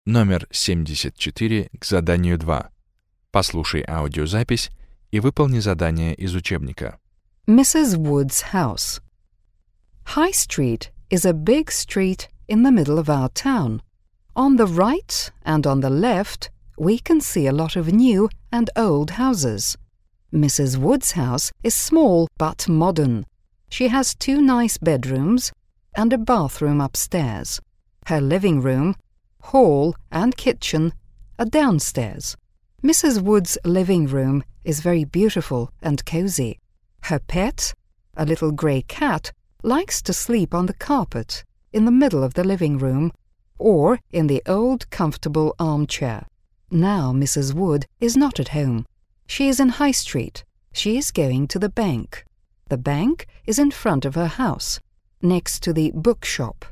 Номер 74 к заданию 2. Послушай аудиозапись и выполни задание из учебника. Mrs. Wood's house. High Street is a big street in the middle of our town. On the right and on the left, we can see a lot of new and old houses. Mrs. Wood's house is small but modern. She has 2 nice bedrooms and a bathroom upstairs. Her living room, hall and kitchen are downstairs. Mrs. Wood's living room is very beautiful and cozy. Her pet, a little grey cat, likes to sleep on the carpet in the middle of the living room or in the old comfortable armchair. Now Mrs. Wood is not at home. She is in High Street. She is going to the bank. The bank is in front of her house, next to the bookshop.